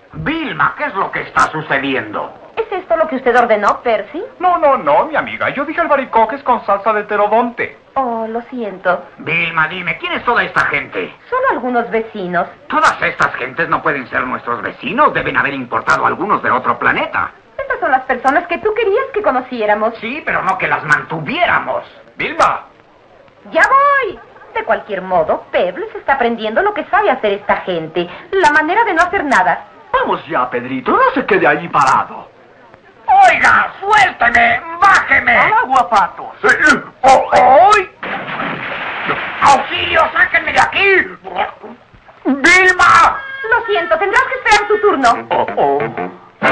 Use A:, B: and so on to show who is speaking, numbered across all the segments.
A: Vilma, ¿qué es lo que está sucediendo?
B: ¿Es esto lo que usted ordenó, Percy?
C: No, mi amiga. Yo dije albaricoques con salsa de pterodonte.
B: Oh, lo siento.
A: Vilma, dime, ¿quién es toda esta gente?
B: Solo algunos vecinos.
A: Todas estas gentes no pueden ser nuestros vecinos. Deben haber importado algunos de otro planeta.
B: Estas son las personas que tú querías que conociéramos.
A: Sí, pero no que las mantuviéramos.
C: Vilma.
B: ¡Ya voy! De cualquier modo, Pebbles está aprendiendo lo que sabe hacer esta gente. La manera de no hacer nada.
D: Vamos ya, Pedrito. No se quede ahí parado.
A: ¡Oiga, suélteme! ¡Bájeme!
D: ¡Al agua, patos!
A: ¡Oy! ¡Auxilio, sáquenme de aquí! ¡Vilma!
B: Lo siento, tendrás que esperar tu turno.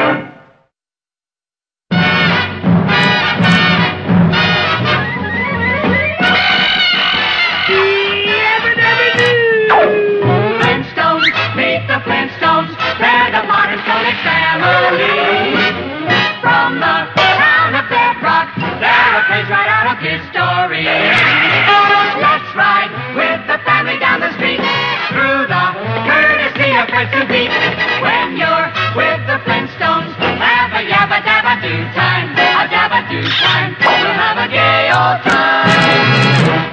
E: Flintstones, meet the Flintstones. They're the modern Stone Age family. From the town of Bedrock, they're a page right out of history. Let's ride with the family down the street through the courtesy of friends to beat. When you're with the Flintstones, have a yabba dabba do time, a dabba do time. We'll have a gay old time.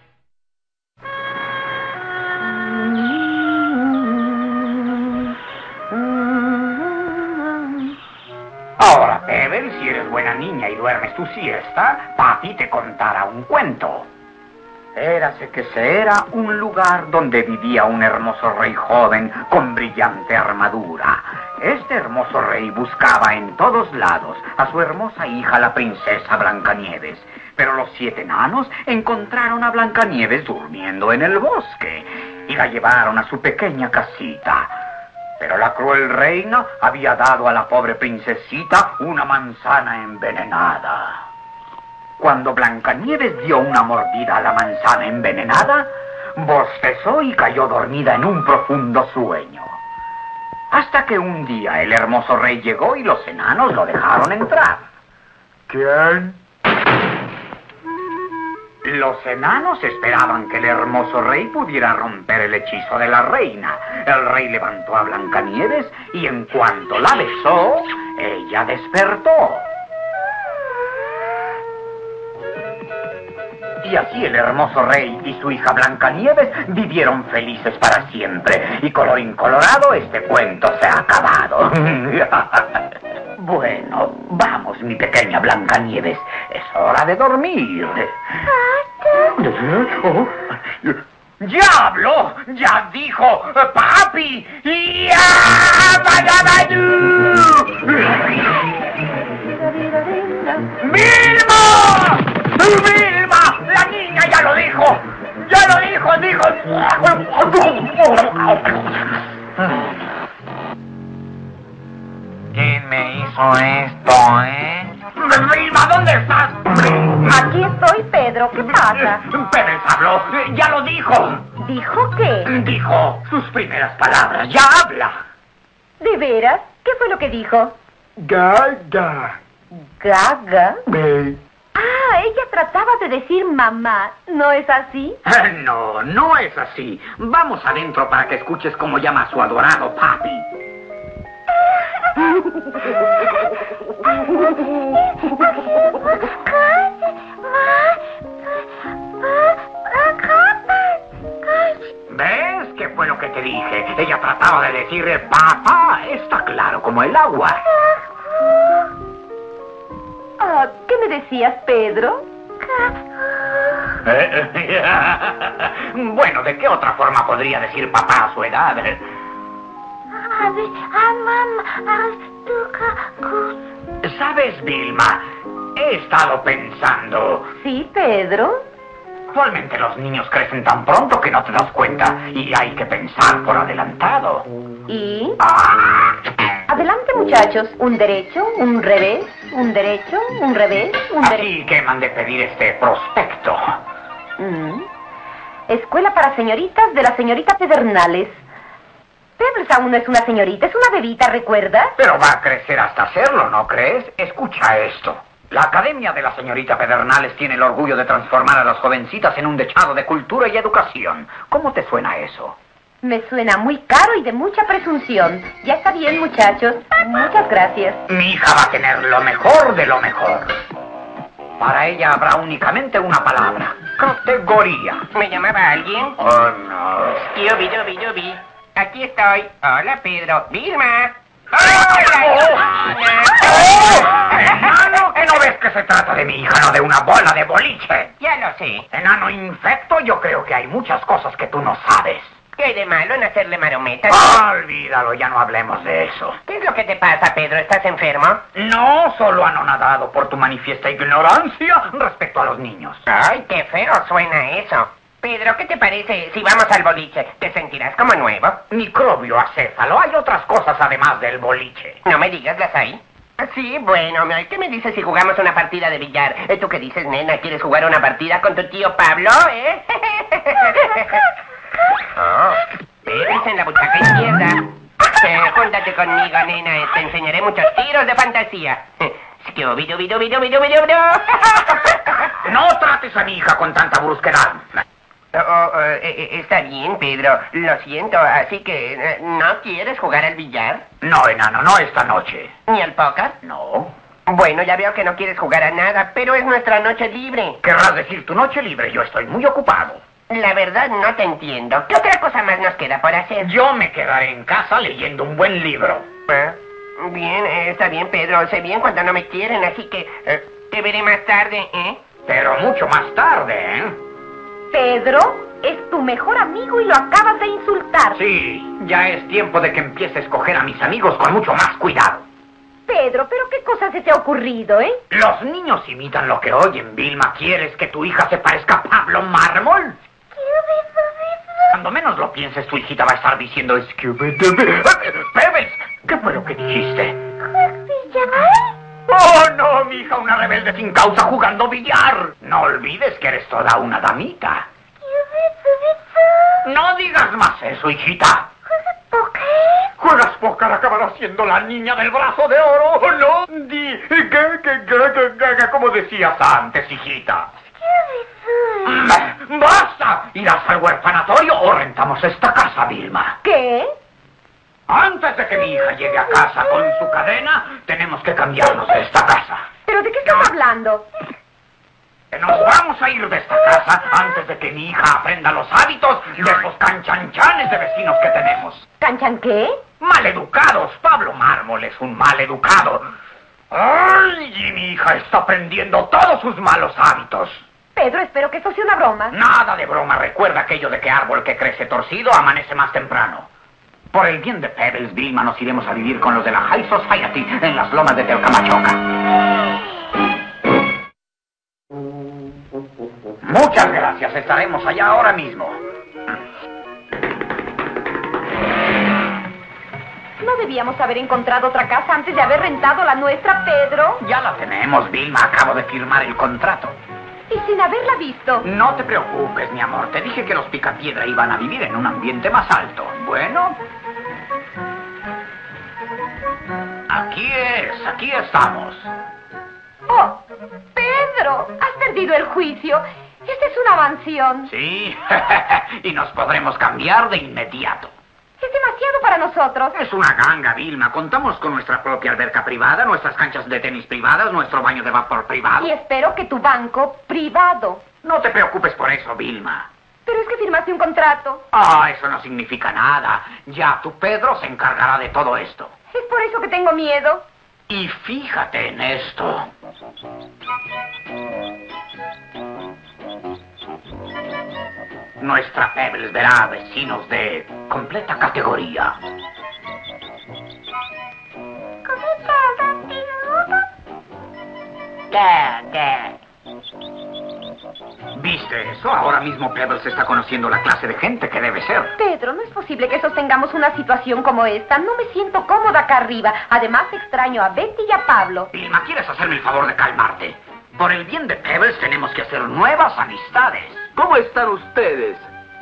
A: Ahora, Pebbles, si eres buena niña y duermes tu siesta, papi te contará un cuento. Érase que se era un lugar donde vivía un hermoso rey joven con brillante armadura. Este hermoso rey buscaba en todos lados a su hermosa hija, la princesa Blancanieves. Pero los 7 enanos encontraron a Blancanieves durmiendo en el bosque y la llevaron a su pequeña casita. Pero la cruel reina había dado a la pobre princesita una manzana envenenada. Cuando Blancanieves dio una mordida a la manzana envenenada, bostezó y cayó dormida en un profundo sueño. Hasta que un día el hermoso rey llegó y los enanos lo dejaron entrar.
D: ¿Quién?
A: Los enanos esperaban que el hermoso rey pudiera romper el hechizo de la reina. El rey levantó a Blancanieves y en cuanto la besó, ella despertó. Y así el hermoso rey y su hija Blancanieves vivieron felices para siempre. Y colorín colorado, este cuento se ha acabado. Bueno, vamos, mi pequeña Blancanieves. Es hora de dormir. ¡Diablo! ¡Ya dijo papi! ¡Vilma! ¡Vilma! ¡La niña ya lo dijo! ¡Ya lo dijo!
F: ¿Quién me hizo esto,
A: ¡Vilma, ¿dónde estás?
B: Aquí estoy, Pedro. ¿Qué pasa?
A: Pérez habló. ¡Ya lo dijo!
B: ¿Dijo qué?
A: Dijo sus primeras palabras. ¡Ya habla!
B: ¿De veras? ¿Qué fue lo que dijo?
D: Gaga.
B: ¿Gaga?
D: Ve.
B: Ah, ella trataba de decir mamá. ¿No es así?
A: No, no es así. Vamos adentro para que escuches cómo llama a su adorado papi. ¿Ves qué fue lo que te dije? Ella trataba de decirle papá. Está claro como el agua.
B: Ah, ¿qué me decías, Pedro?
A: Bueno, ¿de qué otra forma podría decir papá a su edad? ¿Sabes, Vilma? He estado pensando.
B: Sí, Pedro.
A: Actualmente los niños crecen tan pronto que no te das cuenta y hay que pensar por adelantado.
B: ¿Y?
A: Ah.
B: Adelante, muchachos. Un derecho, un revés, un derecho, un revés, un derecho.
A: Así que mandé pedir este prospecto.
B: Escuela para señoritas de la señorita Pedernales. Pebbles aún no es una señorita, es una bebita, ¿recuerdas?
A: Pero va a crecer hasta hacerlo, ¿no crees? Escucha esto. La Academia de la señorita Pedernales tiene el orgullo de transformar a las jovencitas en un dechado de cultura y educación. ¿Cómo te suena eso?
B: Me suena muy caro y de mucha presunción. Ya está bien, muchachos. Muchas gracias.
A: Mi hija va a tener lo mejor de lo mejor. Para ella habrá únicamente una palabra. Categoría.
G: ¿Me llamaba alguien?
A: Oh, no.
G: Yubi. Aquí estoy. Hola, Pedro. Vilma.
A: ¡Enano! ¿Que no ves que se trata de mi hija, no de una bola de boliche?
G: Ya lo sé.
A: Enano infecto, yo creo que hay muchas cosas que tú no sabes.
G: ¿Qué hay de malo en hacerle marometas?
A: Olvídalo, ya no hablemos de eso.
G: ¿Qué es lo que te pasa, Pedro? ¿Estás enfermo?
A: No, solo anonadado por tu manifiesta ignorancia respecto a los niños.
G: Ay, qué feo suena eso. Pedro, ¿qué te parece si vamos al boliche? ¿Te sentirás como nuevo?
A: Microbio acéfalo, hay otras cosas además del boliche.
G: No me digas, ¿las hay? Sí, bueno, ¿qué me dices si jugamos una partida de billar? ¿Tú qué dices, nena? ¿Quieres jugar una partida con tu tío Pablo, Oh, eres en la butaca izquierda. Júntate conmigo, nena. Te enseñaré muchos tiros de fantasía.
A: No trates a mi hija con tanta brusquedad.
G: Está bien, Pedro. Lo siento. Así que, ¿no quieres jugar al billar?
A: No, enano, no esta noche.
G: ¿Ni al póker?
A: No.
G: Bueno, ya veo que no quieres jugar a nada, pero es nuestra noche libre.
A: Querrás decir tu noche libre, yo estoy muy ocupado.
G: La verdad no te entiendo. ¿Qué otra cosa más nos queda por hacer?
A: Yo me quedaré en casa leyendo un buen libro.
G: Bien, está bien, Pedro. Sé bien cuando no me quieren, así que te veré más tarde, ¿eh?
A: Pero mucho más tarde, ¿eh?
B: Pedro, es tu mejor amigo y lo acabas de insultar.
A: Sí, ya es tiempo de que empiece a escoger a mis amigos con mucho más cuidado.
B: Pedro, ¿pero qué cosa se te ha ocurrido, eh?
A: Los niños imitan lo que oyen, Vilma. ¿Quieres que tu hija se parezca a Pablo Mármol? Cuando menos lo pienses, tu hijita va a estar diciendo Scooby-Doo. ¡Pebbles! ¿Qué fue lo que dijiste? ¡Oh, no, mi hija, una rebelde sin causa jugando billar! No olvides que eres toda una damita. No digas más eso, hijita. ¿Juegas póker? Acabarás siendo la niña del brazo de oro, ¿no? Como decías antes, hijita. ¡Basta! ¿Irás al huerfanatorio o rentamos esta casa, Vilma?
B: ¿Qué?
A: Antes de que mi hija llegue a casa con su cadena, tenemos que cambiarnos de esta casa.
B: ¿Pero de qué estás hablando?
A: Que nos vamos a ir de esta casa antes de que mi hija aprenda los hábitos de esos canchanchanes de vecinos que tenemos.
B: ¿Canchan qué?
A: Maleducados. Pablo Mármol es un maleducado. ¡Ay! Y mi hija está aprendiendo todos sus malos hábitos.
B: Pedro, espero que esto sea una broma.
A: Nada de broma. Recuerda aquello de que árbol que crece torcido amanece más temprano. Por el bien de Pebbles, Vilma, nos iremos a vivir con los de la High Society en las lomas de Telcamachoca. Muchas gracias. Estaremos allá ahora mismo.
B: ¿No debíamos haber encontrado otra casa antes de haber rentado la nuestra, Pedro?
A: Ya la tenemos, Vilma. Acabo de firmar el contrato.
B: Y sin haberla visto.
A: No te preocupes, mi amor. Te dije que los Picapiedra iban a vivir en un ambiente más alto. Bueno. Aquí estamos.
B: ¡Oh! ¡Pedro! Has perdido el juicio. Esta es una mansión.
A: Sí, y nos podremos cambiar de inmediato.
B: Es demasiado para nosotros.
A: Es una ganga, Vilma. Contamos con nuestra propia alberca privada, nuestras canchas de tenis privadas, nuestro baño de vapor privado.
B: Y espero que tu banco privado.
A: No te preocupes por eso, Vilma.
B: Pero es que firmaste un contrato.
A: Eso no significa nada. Ya tu Pedro se encargará de todo esto.
B: Es por eso que tengo miedo.
A: Y fíjate en esto. Nuestra Pebbles verá a vecinos de completa categoría.
B: ¿Cómo estás,
G: ¿Qué?
A: ¿Viste eso? Ahora mismo Pebbles está conociendo la clase de gente que debe ser.
B: Pedro, no es posible que sostengamos una situación como esta. No me siento cómoda acá arriba. Además, extraño a Betty y a Pablo.
A: Vilma, ¿quieres hacerme el favor de calmarte? Por el bien de Pebbles tenemos que hacer nuevas amistades.
D: ¿Cómo están ustedes?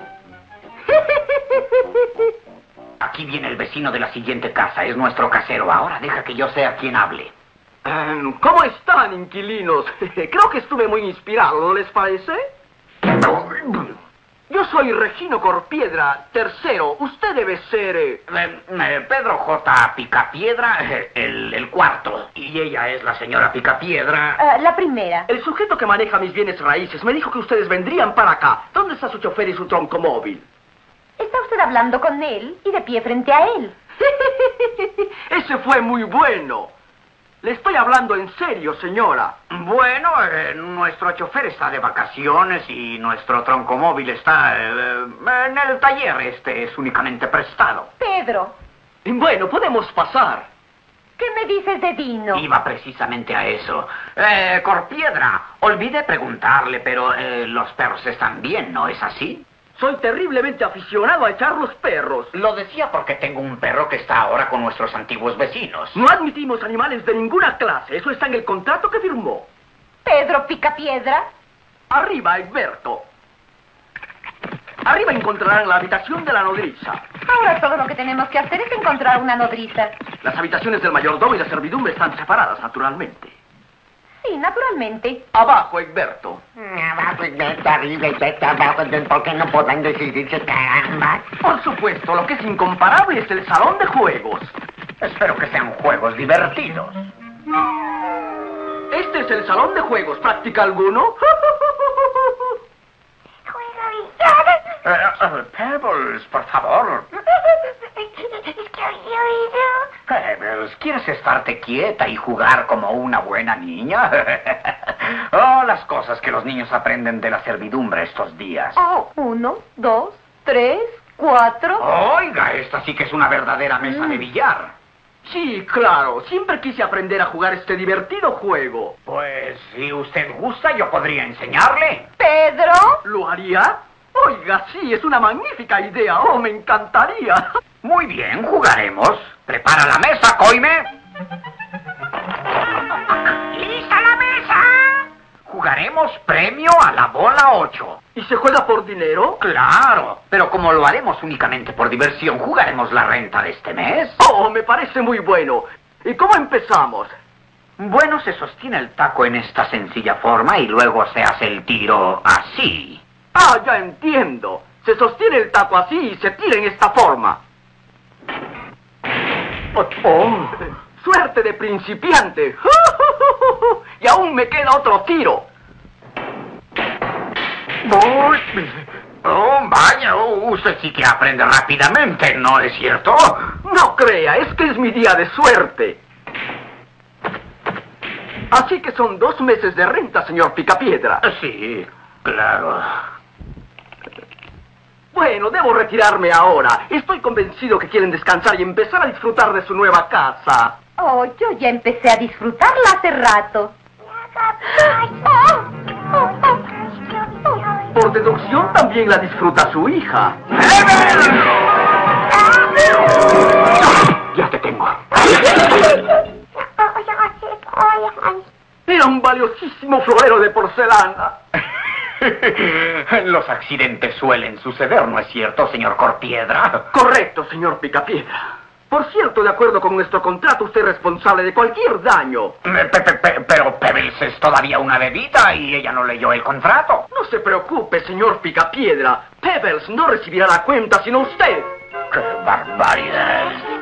A: Aquí viene el vecino de la siguiente casa. Es nuestro casero. Ahora deja que yo sea quien hable.
D: ¿Cómo están, inquilinos? Creo que estuve muy inspirado, ¿no les parece? Yo soy Regino Corpiedra, tercero. Usted debe ser...
A: Pedro J. Picapiedra, el cuarto. Y ella es la señora Picapiedra.
B: La primera.
D: El sujeto que maneja mis bienes raíces me dijo que ustedes vendrían para acá. ¿Dónde está su chofer y su troncomóvil?
B: Está usted hablando con él y de pie frente a él.
D: Ese fue muy bueno. Le estoy hablando en serio, señora.
A: Bueno, nuestro chofer está de vacaciones y nuestro troncomóvil está en el taller. Este es únicamente prestado.
B: Pedro,
D: Bueno, podemos pasar.
B: ¿qué me dices de Dino?
A: Iba precisamente a eso. Corpiedra, olvidé preguntarle, pero los perros están bien, ¿no es así?
D: Soy terriblemente aficionado a echar los perros.
A: Lo decía porque tengo un perro que está ahora con nuestros antiguos vecinos.
D: No admitimos animales de ninguna clase. Eso está en el contrato que firmó.
B: Pedro Picapiedra.
D: Arriba, Egberto. Arriba encontrarán la habitación de la nodriza.
B: Ahora todo lo que tenemos que hacer es encontrar una nodriza.
D: Las habitaciones del mayordomo y la servidumbre están separadas, naturalmente.
B: Sí, naturalmente.
D: Abajo, Egberto.
F: Abajo y vete, arriba y vete abajo, ¿por qué no pueden decidirse, caramba?
D: Por supuesto, lo que es incomparable es el salón de juegos.
A: Espero que sean juegos divertidos.
D: Este es el salón de juegos. ¿Practica alguno?
A: Pebbles, por favor. Pebbles, ¿quieres estarte quieta y jugar como una buena niña? Oh, las cosas que los niños aprenden de la servidumbre estos días.
B: Oh, 1, 2, 3, 4.
A: Oiga, esta sí que es una verdadera mesa de billar.
D: Sí, claro. Siempre quise aprender a jugar este divertido juego.
A: Pues, si usted gusta, yo podría enseñarle.
B: Pedro.
D: ¿Lo haría? Oiga, sí, es una magnífica idea. Oh, me encantaría.
A: Muy bien, jugaremos. Prepara la mesa, Coime. ¡Lista la mesa! Jugaremos premio a la bola 8.
D: ¿Y se juega por dinero?
A: Claro, pero como lo haremos únicamente por diversión, jugaremos la renta de este mes.
D: Oh, me parece muy bueno. ¿Y cómo empezamos?
A: Bueno, se sostiene el taco en esta sencilla forma y luego se hace el tiro así.
D: Ah, ya entiendo. Se sostiene el taco así y se tira en esta forma. Oh, suerte de principiante. Y aún me queda otro tiro.
A: Oh, vaya, usted sí que aprende rápidamente, ¿no es cierto?
D: No crea, es que es mi día de suerte. Así que son 2 meses de renta, señor Picapiedra.
A: Sí, claro.
D: Bueno, debo retirarme ahora. Estoy convencido que quieren descansar y empezar a disfrutar de su nueva casa.
B: Oh, yo ya empecé a disfrutarla hace rato.
D: Por deducción, también la disfruta su hija.
A: Ya te tengo.
D: Era un valiosísimo florero de porcelana.
A: Los accidentes suelen suceder, ¿no es cierto, señor Corpiedra?
D: Correcto, señor Picapiedra. Por cierto, de acuerdo con nuestro contrato, usted es responsable de cualquier daño.
A: Pero Pebbles es todavía una bebita y ella no leyó el contrato.
D: No se preocupe, señor Picapiedra. Pebbles no recibirá la cuenta sino usted.
A: ¡Qué barbaridad!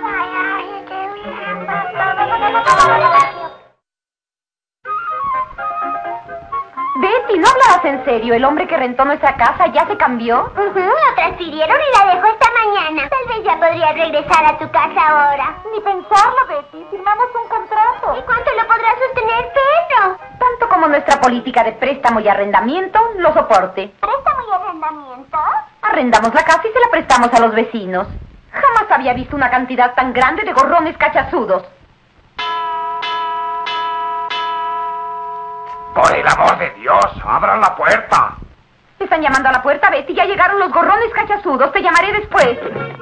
B: Betty, ¿no hablabas en serio? ¿El hombre que rentó nuestra casa ya se cambió?
H: Lo transfirieron y la dejó esta mañana. Tal vez ya podría regresar a tu casa ahora.
B: Ni pensarlo, Betty. Firmamos un contrato.
H: ¿Y cuánto lo podrá sostener Pedro?
B: Tanto como nuestra política de préstamo y arrendamiento lo soporte.
H: ¿Préstamo y arrendamiento?
B: Arrendamos la casa y se la prestamos a los vecinos. Jamás había visto una cantidad tan grande de gorrones cachazudos.
C: Por el amor de Dios, abran la puerta.
B: Están llamando a la puerta, Betty. Ya llegaron los gorrones cachazudos. Te llamaré después.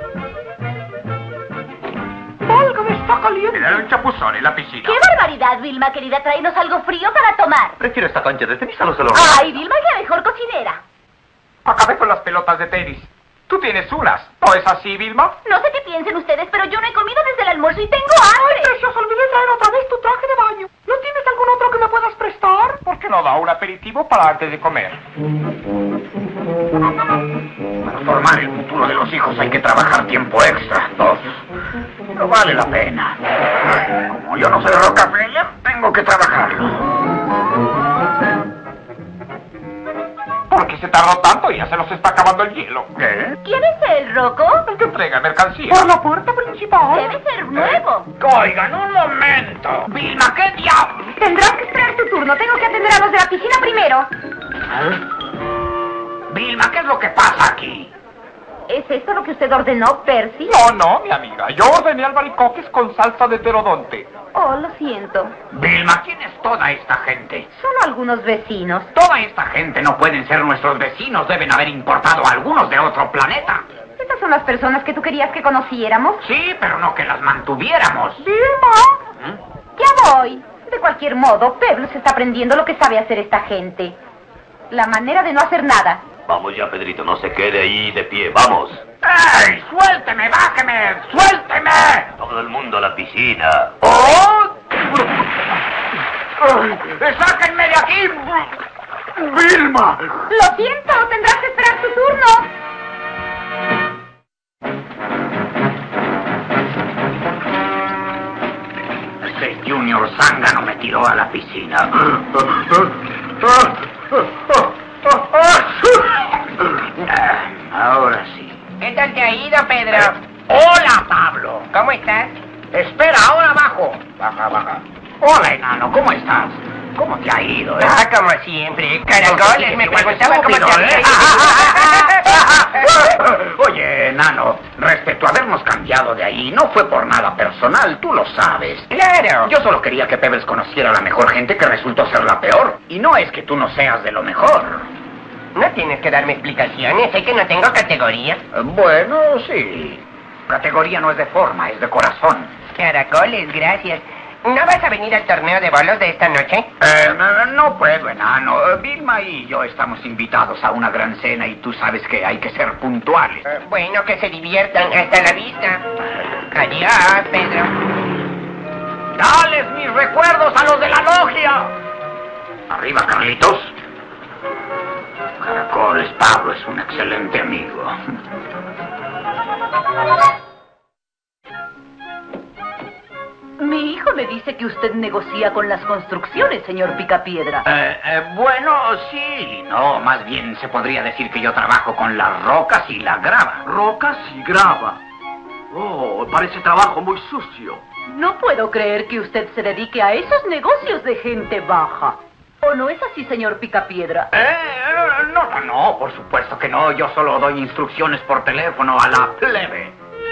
C: Válgame, está caliente. Me da un chapuzón en la piscina.
H: ¡Qué barbaridad, Vilma, querida! Tráenos algo frío para tomar.
C: Prefiero esta cancha de tenis a los de los...
H: ¡Ay, Vilma es la mejor cocinera!
C: Acabé con las pelotas de tenis. Tú tienes unas, ¿no es así, Vilma?
H: No sé qué piensen ustedes, pero yo no he comido desde el almuerzo y tengo hambre.
C: Precioso, olvidé traer otra vez tu traje de baño. ¿No tienes algún otro que me puedas prestar? ¿Por qué no da un aperitivo para antes de comer?
A: Para formar el futuro de los hijos hay que trabajar tiempo extra. No vale la pena. Como yo no soy Rockefeller, tengo que trabajarlo.
C: ¿Por qué se tardó tanto? Ya se nos está acabando el hielo.
A: ¿Qué?
B: ¿Quién es él, Rocco?
C: El que entrega mercancía.
A: Por la puerta principal.
B: Debe ser nuevo.
A: Oigan, un momento. Vilma, ¿qué diablos?
B: Tendrás que esperar tu turno. Tengo que atender a los de la piscina primero.
A: Vilma, ¿qué es lo que pasa aquí?
B: ¿Es esto lo que usted ordenó, Percy?
C: No, mi amiga. Yo ordené albaricoques con salsa de pterodonte.
B: Oh, lo siento.
A: Vilma, ¿quién es toda esta gente?
B: Son algunos vecinos.
A: Toda esta gente no pueden ser nuestros vecinos. Deben haber importado a algunos de otro planeta.
B: ¿Estas son las personas que tú querías que conociéramos?
A: Sí, pero no que las mantuviéramos.
B: Vilma. Ya voy. De cualquier modo, Pebbles está aprendiendo lo que sabe hacer esta gente. La manera de no hacer nada.
I: Vamos ya, Pedrito, no se quede ahí de pie, vamos.
A: ¡Ey! ¡Suélteme, bájeme! ¡Suélteme!
I: Todo el mundo a la piscina.
A: ¡Oh! ¡Sáquenme de aquí! ¡Vilma!
B: Lo siento, tendrás que esperar tu turno.
A: Ese Junior zángano me tiró a la piscina. Ahora sí.
G: ¿Qué tal te ha ido, Pedro?
A: ¡Hola, Pablo!
G: ¿Cómo estás?
A: Espera, ahora abajo. Baja. Hola, enano, ¿cómo estás? ¿Cómo te ha ido,
G: Como siempre. Caracoles, me preguntaba cómo te había ido.
A: Oye, enano, respecto a habernos cambiado de ahí, no fue por nada personal, tú lo sabes.
G: Claro.
A: Yo solo quería que Pebbles conociera a la mejor gente que resultó ser la peor. Y no es que tú no seas de lo mejor.
G: No tienes que darme explicaciones, sé que no tengo categoría.
A: Bueno, sí. Categoría no es de forma, es de corazón.
G: Caracoles, gracias. ¿No vas a venir al torneo de bolos de esta noche?
A: No puedo, enano. Vilma y yo estamos invitados a una gran cena y tú sabes que hay que ser puntuales.
G: Bueno, que se diviertan. Hasta la vista. Adiós, Pedro.
A: ¡Dales mis recuerdos a los de la logia! Arriba, Carlitos. Caracoles, Pablo es un excelente amigo.
J: Mi hijo me dice que usted negocia con las construcciones, señor Picapiedra.
A: Bueno, sí, no, más bien se podría decir que yo trabajo con las rocas y la grava.
D: Rocas y grava. Oh, parece trabajo muy sucio.
J: No puedo creer que usted se dedique a esos negocios de gente baja. ¿O no es así, señor Picapiedra?
A: No, por supuesto que no. Yo solo doy instrucciones por teléfono a la plebe.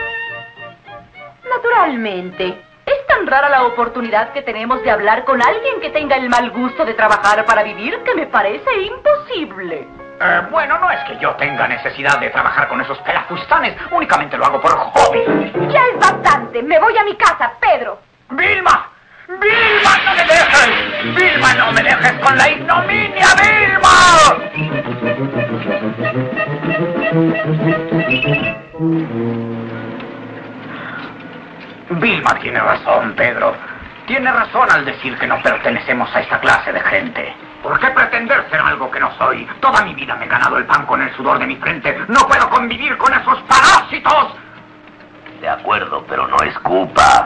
J: Naturalmente. Es tan rara la oportunidad que tenemos de hablar con alguien que tenga el mal gusto de trabajar para vivir que me parece imposible.
A: Bueno, no es que yo tenga necesidad de trabajar con esos pelafustanes. Únicamente lo hago por hobby.
B: Ya es bastante. Me voy a mi casa, Pedro.
A: ¡Vilma! ¡Vilma, no me dejes! ¡Vilma, no me dejes con la ignominia, Vilma! Vilma tiene razón, Pedro. Tiene razón al decir que no pertenecemos a esta clase de gente. ¿Por qué pretender ser algo que no soy? Toda mi vida me he ganado el pan con el sudor de mi frente. ¡No puedo convivir con esos parásitos!
I: De acuerdo, pero no escupa.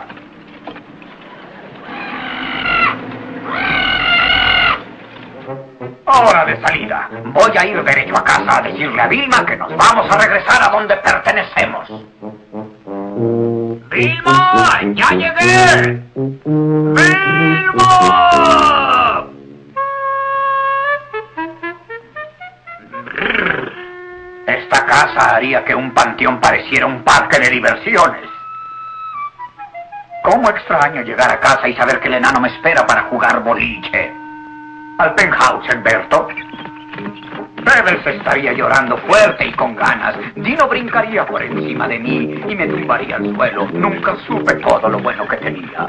A: Hora de salida. Voy a ir derecho a casa a decirle a Vilma que nos vamos a regresar a donde pertenecemos. ¡Vilma! ¡Ya llegué! ¡Vilma! Esta casa haría que un panteón pareciera un parque de diversiones. ¿Cómo extraño llegar a casa y saber que el enano me espera para jugar boliche? Al penthouse, Alberto. Pebbles estaría llorando fuerte y con ganas. Dino brincaría por encima de mí y me tumbaría al suelo. Nunca supe todo lo bueno que tenía.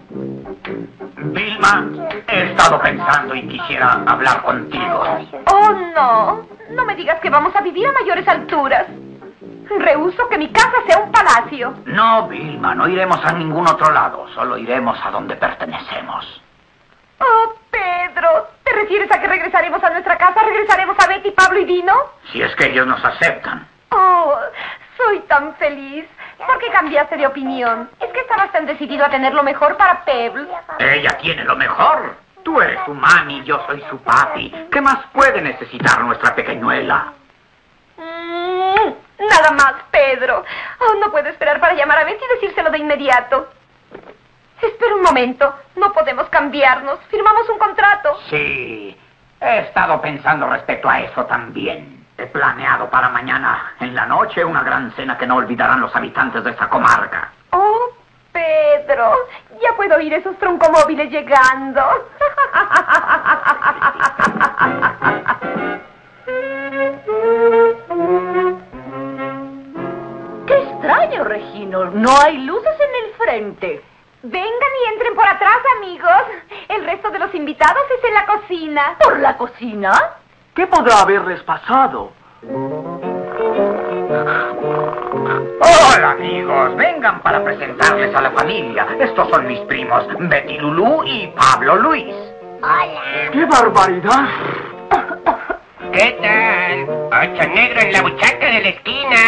A: Vilma, he estado pensando y quisiera hablar contigo.
B: Oh, no. No me digas que vamos a vivir a mayores alturas. Rehúso que mi casa sea un palacio.
A: No, Vilma, no iremos a ningún otro lado. Solo iremos a donde pertenecemos.
B: Oh, Pedro, te refieres a que regresaremos a nuestra casa? ¿Regresaremos a Betty, Pablo y Dino?
A: Si es que ellos nos aceptan.
B: Oh, soy tan feliz. ¿Por qué cambiaste de opinión? Es que estabas tan decidido a tener lo mejor para Pebbles.
A: Ella tiene lo mejor. Tú eres su mami, yo soy su papi. ¿Qué más puede necesitar nuestra pequeñuela?
B: Nada más, Pedro. Oh, no puedo esperar para llamar a Betty y decírselo de inmediato. Espera un momento. No podemos cambiarnos. Firmamos un contrato.
A: Sí, he estado pensando respecto a eso también. He planeado para mañana en la noche una gran cena que no olvidarán los habitantes de esta comarca.
B: Oh, Pedro, ya puedo oír esos troncomóviles llegando.
J: ¡Qué extraño, Regino! No hay luces en el frente.
B: Vengan y entren por atrás, amigos. El resto de los invitados es en la cocina.
J: ¿Por la cocina?
D: ¿Qué podrá haberles pasado?
A: Hola, amigos. Vengan para presentarles a la familia. Estos son mis primos, Betty Lulú y Pablo Luis.
H: Hola.
D: ¡Qué barbaridad!
G: ¿Qué tal? Ocho negro en la buchaca de la esquina.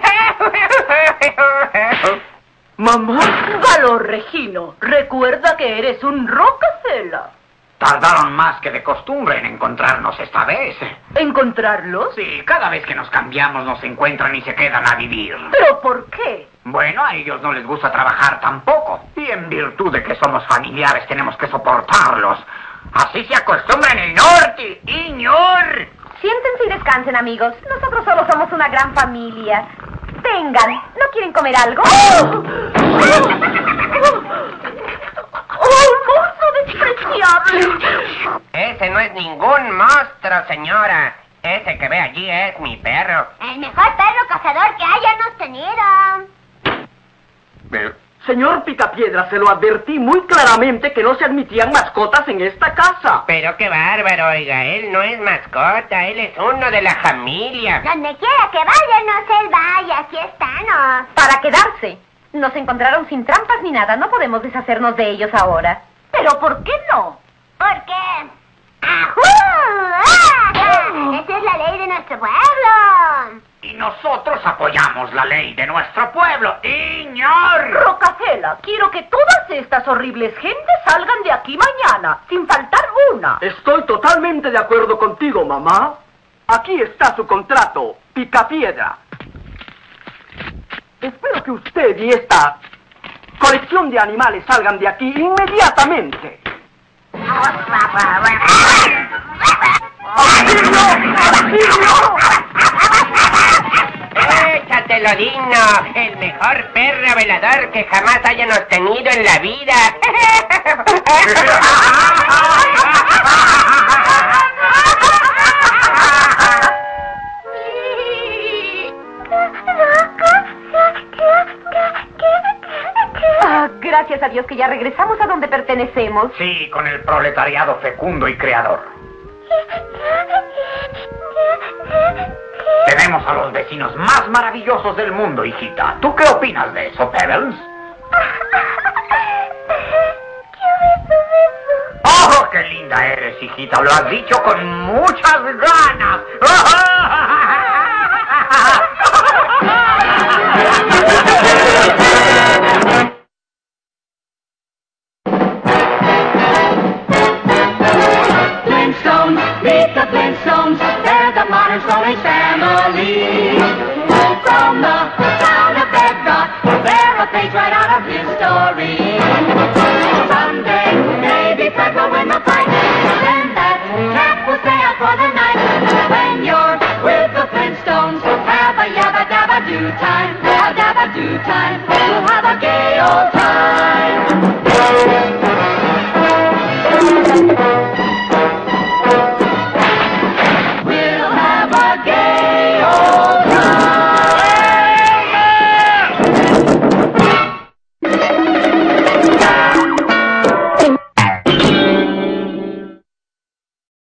D: ¡Mamá!
J: Valor, Regino. Recuerda que eres un Rockefeller.
A: Tardaron más que de costumbre en encontrarnos esta vez.
J: ¿Encontrarlos?
A: Sí, cada vez que nos cambiamos nos encuentran y se quedan a vivir.
J: ¿Pero por qué?
A: Bueno, a ellos no les gusta trabajar tampoco. Y en virtud de que somos familiares tenemos que soportarlos. Así se acostumbra en el norte, señor.
B: Siéntense y descansen, amigos. Nosotros solo somos una gran familia. Vengan, ¿no quieren comer algo?
J: ¡Oh, monstruo despreciable!
G: Ese no es ningún monstruo, señora. Ese que ve allí es mi perro.
H: El mejor perro cazador que hayamos tenido.
D: Señor Picapiedra, se lo advertí muy claramente que no se admitían mascotas en esta casa.
G: Pero qué bárbaro, oiga. Él no es mascota, él es uno de la familia.
H: Donde quiera que vaya, no se vaya. Aquí estamos.
B: Para quedarse. Nos encontraron sin trampas ni nada. No podemos deshacernos de ellos ahora.
J: ¿Pero por qué no?
H: ¿Por qué? ¡Ajú! ¡Ah! Esa es la ley de nuestro pueblo.
A: Y nosotros apoyamos la ley de nuestro pueblo, señor.
J: Rockefeller, quiero que todas estas horribles gentes salgan de aquí mañana, sin faltar una.
D: Estoy totalmente de acuerdo contigo, mamá. Aquí está su contrato, Picapiedra. Espero que usted y esta colección de animales salgan de aquí inmediatamente.
G: ¡Échatelo, Dino! El mejor perro velador que jamás hayamos tenido en la vida.
B: Gracias a Dios que ya regresamos a donde pertenecemos.
A: Sí, con el proletariado fecundo y creador. Tenemos a los vecinos más maravillosos del mundo, hijita. ¿Tú qué opinas de eso, Pebbles? ¡Oh, qué linda eres, hijita! Lo has dicho con muchas ganas.